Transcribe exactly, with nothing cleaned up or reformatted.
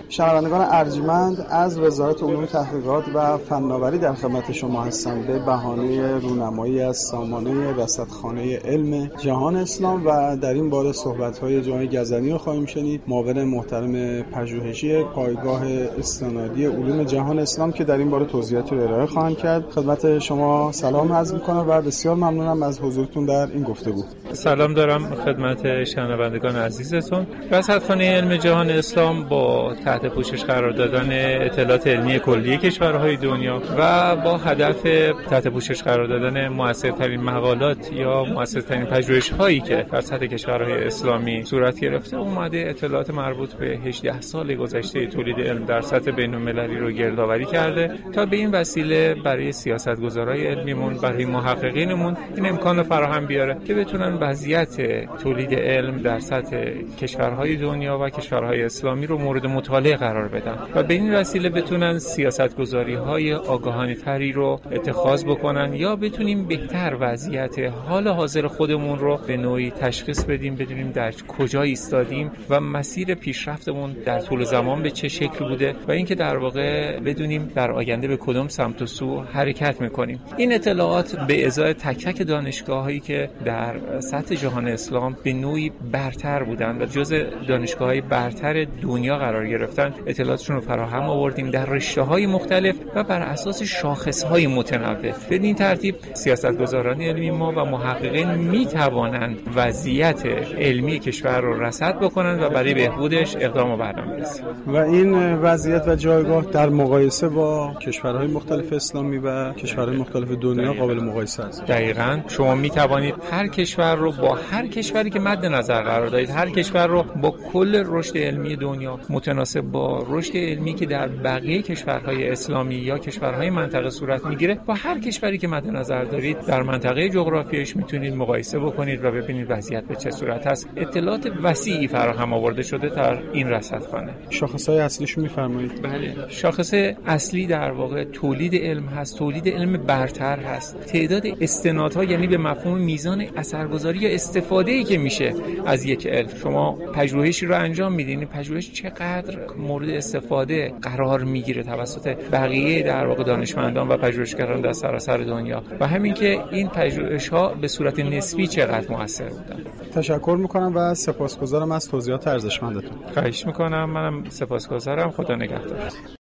شنوندگان ارجمند، از وزارت علوم تحقیقات و فناوری در خدمت شما هستم به بهانه رونمایی از سامانه رصدخانه علم جهان اسلام و در این باره صحبت‌های جناب گزنی رو خواهیم شنید، معاون محترم پژوهشی پایگاه استنادی علوم جهان اسلام که در این باره توضیحاتی رو ارائه خواهند کرد. خدمت شما سلام عرض می‌کنم و بسیار ممنونم از حضورتون در این گفتگو. سلام دارم خدمت شنوندگان عزیزتون. رصدخانه علم جهان اسلام با تحت پوشش قرار دادن اطلاعات علمی کلی کشورهای دنیا و با هدف تحت پوشش قرار دادن موثرترین مقالات یا موثرترین پژوهش‌هایی که در سطح کشورهای اسلامی صورت گرفته اومده اطلاعات مربوط به هجده سال گذشته تولید علم در سطح بین‌المللی رو گردآوری کرده تا به این وسیله برای سیاستگزارای علمیمون، برای محققینمون این امکان رو فراهم بیاره که بتونن وضعیت تولید علم در سطح کشورهای دنیا و کشورهای اسلامی رو مورد مطالعه قرار بدن و به این وسیله بتونن سیاستگزاری‌های آگاهانه‌تری رو اتخاذ بکنن یا بتونیم بهتر وضعیت حال حاضر خودمون رو به نوعی تشخیص بدیم، بدونیم در کجا ایستادیم و مسیر پیشرفتمون در طول زمان به چه شکل بوده و اینکه در واقع بدونیم در آینده به کدوم سمت و سو حرکت می‌کنیم. این اطلاعات به ازای تک تک دانشگاه‌هایی که در سطح جهان اسلام به نوعی برتر بودن و جزء دانشگاه‌های برتر دنیا قرار گرفتن اطلاعاتشون رو فراهم آوردیم در رشته‌های مختلف و بر اساس شاخص‌های متنوع. به این ترتیب سیاستگزاران علمی ما و محققین می‌توانند وضعیت علمی کشور رو رصد بکنن و برای بهبودش اقدام و برنامه بریزن. و این وضعیت و جایگاه در مقایسه با کشورهای مختلف اسلامی و کشورهای مختلف دنیا قابل مقایسه است. دقیقاً شما می‌توانید هر کشور رو با هر کشوری که مد نظر قرار دادید، هر کشور رو با کل رشد علمی دنیا متناسب با رشد علمی که در بقیه کشورهای اسلامی یا کشورهای منطقه صورت میگیره، با هر کشوری که مد نظر دارید در منطقه جغرافیایش میتونید مقایسه بکنید و ببینید وضعیت به چه صورت است. اطلاعات وسیعی فراهم آورده شده در این رصدخانه. شاخص‌های اصلیشو میفرمایید؟ بله، شاخص اصلی در واقع تولید علم هست، تولید علم برتر هست. تعداد استنادها، یعنی به مفهوم میزان اثرگذاری یا استفاده‌ای که میشه از یک علم. شما پژوهشی رو انجام میدین، پژوهش چقدر مورد استفاده قرار میگیره توسط بقیه در واقع دانشمندان و پژوهشگران در سراسر دنیا و همین که این پژوهش‌ها به صورت نسبی چقدر مؤثر بودن. تشکر میکنم و سپاسگزارم از توضیحات ارزشمندتون. خواهش میکنم، منم سپاسگزارم. خدا نگهدار.